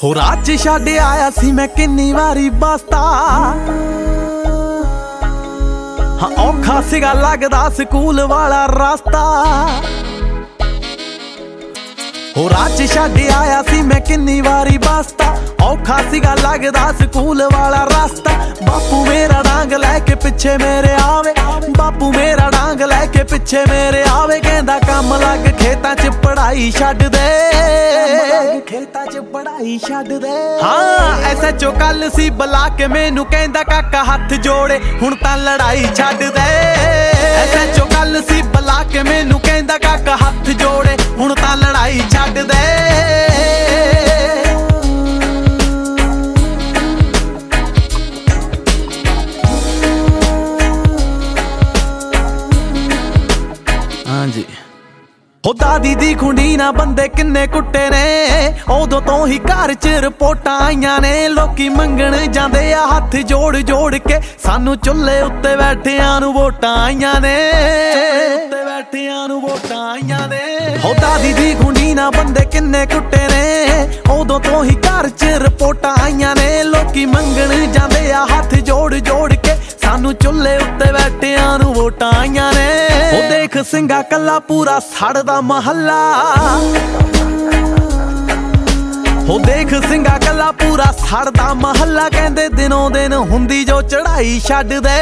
हो रात च छड्ड आया सी मैं किन्नी वारी बस्ता हाँ औखा सीगा लगदा स्कूल वाला रास्ता हो रात च छड्ड आया सी मैं किन्नी वारी बस्ता औखा सीगा लगदा स्कूल वाला रास्ता बापू मेरा डांग लैके पिछे मेरे आवे बापू मेरा डांग लैके पिछे मेरे आवे कहंदा कम लग खेतां च पढ़ाई छड्ड दे खेतां च पढ़ाई छड्ड दे हाँ SHO कल सी बुला के मैनू कहंदा काका हथ जोड़े हुण तां लड़ाई छड्ड दे SHO कल सी बुला के मैनू कहंदा काका हथ जोड़े हुण तां लड़ाई छड्ड दे हो दादी दी खुंडी ना बंदे किन्ने कुट्टे ने उदों तो ही घर च रिपोर्टां आईयां ने लोकी मंगण जांदे आ हथ जोड़ जोड़ के सानू चुल्हे उत्ते बैठियां नू वोटां आईयां ने हो दादी दी खुंडी ना बंदे किन्ने कुट्टे ने उदों तो ही घर च रिपोर्टां आईयां ने लोकी मंगण जांदे आ हथ जोड़ जोड़ के सानू चुल्हे उत्ते बैठियां नू वोटां आईयां ने ओ देख सिंगा कल्ला पूरा सड़दा महल्ला हो देख सिंगा कल्ला पूरा सड़दा महल्ला कहंदे दिनों दिन हुंदी जो चढ़ाई छड्ड दे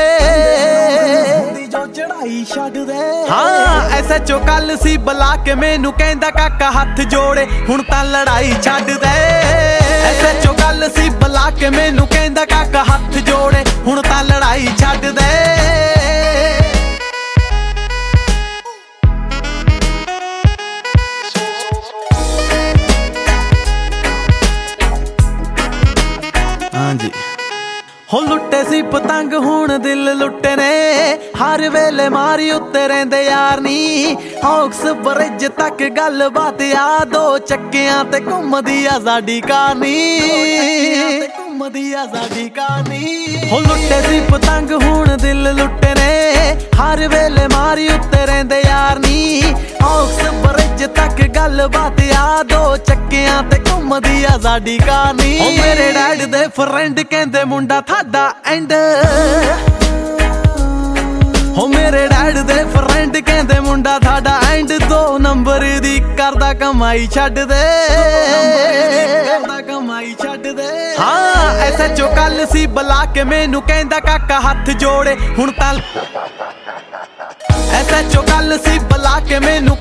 हाँ SHO कल सी बुला के मैनू कहंदा काका हथ जोड़े हुण तां लड़ाई छड्ड दे SHO कल सी बुला के मैनू कहंदा काका हथ जोड़े हुण तां लड़ाई छड्ड दे हो लुट्टे सी पतंग हुण दिल लुट्टे ने हर वेले मारी उत्ते रहिंदे यार नी हॉक्स ब्रिज तक गल बात आ दो चक्कियां ते घुमदी आ साडी कहानी हो लुट्टे सी पतंग हुण दिल लुट्टे ने हर वेले मारी उत्ते रहिंदे यार नी हॉक्स ब्रिज तक गल बात आ दो चक्कियां ते घुमदी आ साडी कहानी हो मेरे डैड दे फ्रेंड कहंदे मुंडा थाडा एंड हो मेरे डैड दे फ्रेंड कहंदे मुंडा थाडा एंड 2 नंबर दी करदा कमाई छड्ड दे हाँ SHO कल सी बुला के मैनू कहंदा काका हथ जोड़े हुण तां SHO कल सी बुला के मैनू